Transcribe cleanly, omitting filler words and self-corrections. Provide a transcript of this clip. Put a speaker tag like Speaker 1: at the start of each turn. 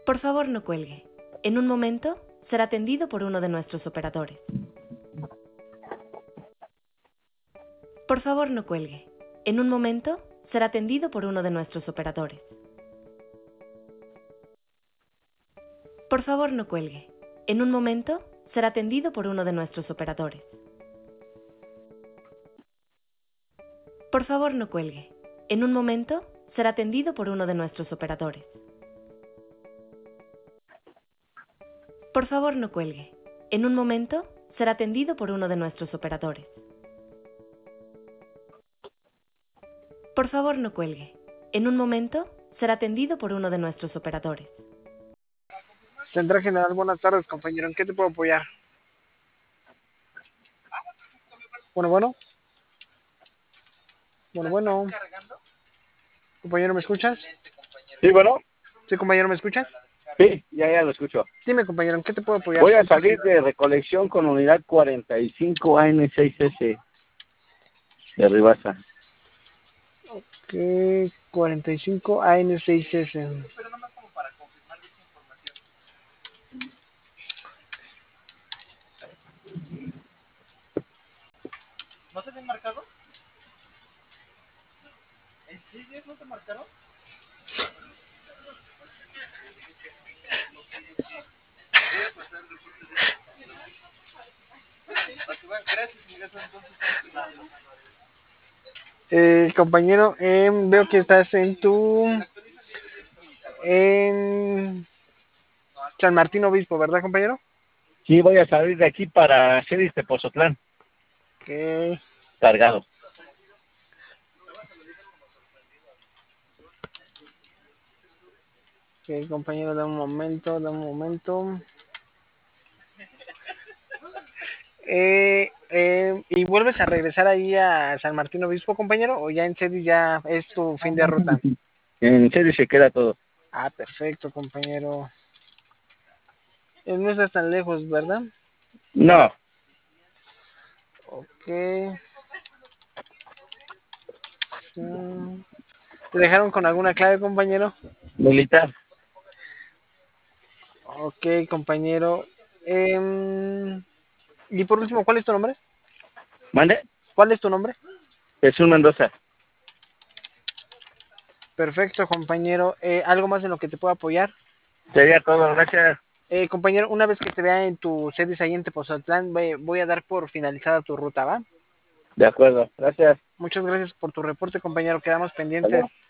Speaker 1: Por favor, no cuelgue. En un momento, será atendido por uno de nuestros operadores. Por favor, no cuelgue. En un momento, será atendido por uno de nuestros operadores. Por favor, no cuelgue. En un momento, será atendido por uno de nuestros operadores. Por favor, no cuelgue. En un momento, será atendido por uno de nuestros operadores. Por favor, no cuelgue. En un momento, será atendido por uno de nuestros operadores. Por favor, no cuelgue. En un momento, será atendido por uno de nuestros operadores.
Speaker 2: Central General, buenas tardes, compañero. ¿En qué te puedo apoyar? Bueno. Compañero, ¿me escuchas?
Speaker 3: Sí, bueno.
Speaker 2: Sí, compañero, ¿me escuchas?
Speaker 3: Sí, ya lo escucho.
Speaker 2: Dime, compañero, ¿en qué te puedo apoyar?
Speaker 3: Voy a salir de recolección con unidad 45 AN6S de Ribasa.
Speaker 2: Ok, 45 AN6S. Pero nomás como para confirmar esa información. ¿No te habían marcado? ¿En serio no te marcaron? Compañero, veo que estás en San Martín Obispo, ¿verdad, compañero?
Speaker 3: Sí, voy a salir de aquí para Celis Tepozotlán.
Speaker 2: Ok.
Speaker 3: Cargado.
Speaker 2: Ok, compañero, dame un momento. ¿Y vuelves a regresar ahí a San Martín Obispo, compañero? ¿O ya en serio ya es tu fin de ruta?
Speaker 3: En Celis se queda todo.
Speaker 2: Ah, perfecto, compañero. No estás tan lejos, ¿verdad?
Speaker 3: No.
Speaker 2: Ok. ¿Te dejaron con alguna clave, compañero?
Speaker 3: Militar.
Speaker 2: Ok, compañero. Y por último, ¿cuál es tu nombre?
Speaker 3: ¿Mande?
Speaker 2: ¿Cuál es tu nombre?
Speaker 3: Jesús Mendoza.
Speaker 2: Perfecto, compañero. ¿Algo más en lo que te pueda apoyar?
Speaker 3: Sería todo, gracias.
Speaker 2: Compañero, una vez que te vea en tu sede ahí en Tepoztlán, voy a dar por finalizada tu ruta, ¿va?
Speaker 3: De acuerdo, gracias.
Speaker 2: Muchas gracias por tu reporte, compañero. Quedamos
Speaker 3: Hasta luego.
Speaker 2: pendientes.